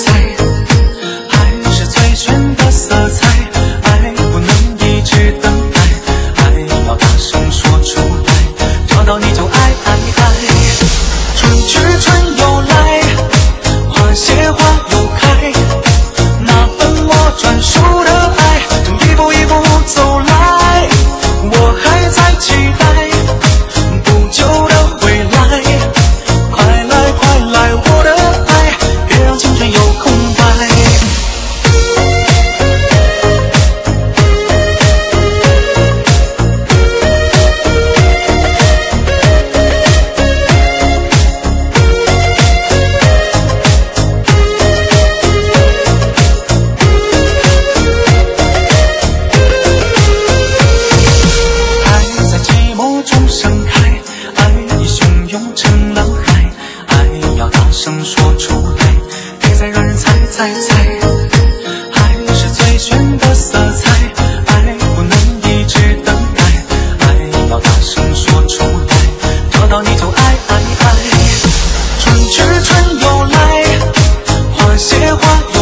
在，爱是最炫的色彩，爱不能一直等待，爱要大声说出来，找到你就爱爱爱。春去春又来，花谢花又开，那份我专属的爱正一步一步走来，我还在期待不久的回来，快来快来我的爱，别让青春有空白。爱在寂寞中盛开，爱已汹涌成了海，爱要大声说出来，别再让人猜猜猜。爱是最炫的色彩，爱不能一直等待，爱要大声说出来，找到你就爱爱爱。春去春又来，花谢花又